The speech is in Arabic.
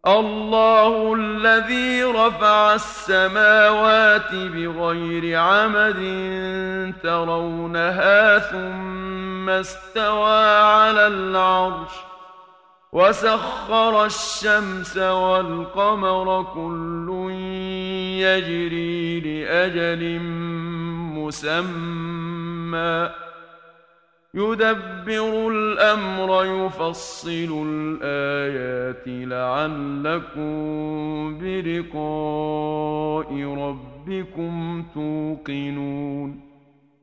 الله الذي رفع السماوات بغير عمد ترونها ثم استوى على العرش وسخر الشمس والقمر كل يجري لأجل مسمى يدبر الأمر يفصل الآيات لعلكم بلقاء ربكم توقنون